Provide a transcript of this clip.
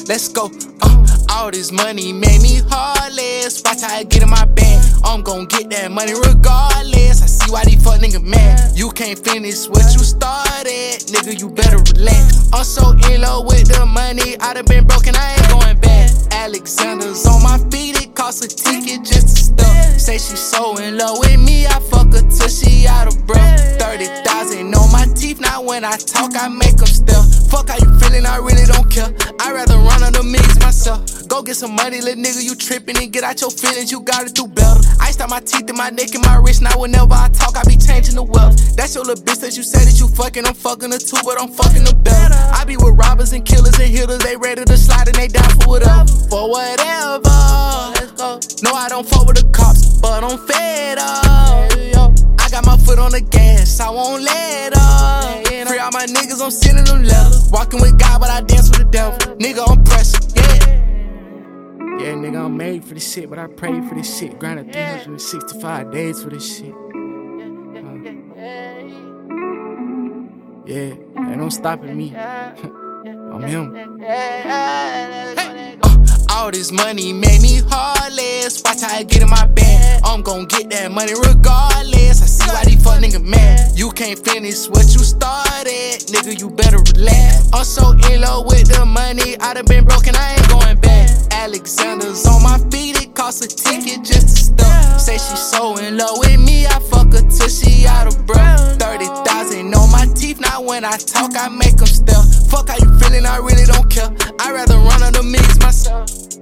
let's go. All this money made me heartless. Watch how I get in my bag. I'm gon' get that money regardless. I see why these fuck niggas mad. You can't finish what you started, nigga, you better relax. I'm so in love with the money, I done been broken, I ain't going back. Alexander's on my feet, it costs a ticket just to stuff. Say she so in love with me, I fuck her till she out of breath. 30,000 on my teeth, now when I talk, I make them still. Fuck how you feeling, I really don't care. I'd rather run on the millions myself. Go get some money, little nigga, you trippin' and get out your feelings, you gotta do better. Iced out my teeth and my neck and my wrist, now whenever I talk, I be changing the wealth. That's your little bitch that you said that you fucking, I'm fucking her too, but I'm fucking the better. I be with robbers and killers and hitters, they ready to slide and they down for whatever. For whatever, let's go. No, I don't fuck with the cops, but I'm fed up. I got my foot on the gas, I won't let up. Free all my niggas, I'm sending them letters. Walking with God, but I dance with the devil. Nigga, I'm pressing, yeah. Yeah, nigga, I'm made for this shit, but I prayed for this shit. Grinded 365 days for this shit. Yeah, ain't no stopping me. I'm him. All this money made me heartless. Watch how I get in my bag. I'm gon' get that money regardless. I see why these fuck niggas mad. You can't finish what you started, nigga, you better relax. I'm so in love with the money, I done been broken, I ain't going back. Alexander's on my feet, it costs a ticket just to stuff. Say she so in love with me, I fuck her till she out of breath. 30,000 on my teeth, now when I talk, I make them still. Fuck how you feeling, I really don't care. I'd rather run on the millions myself.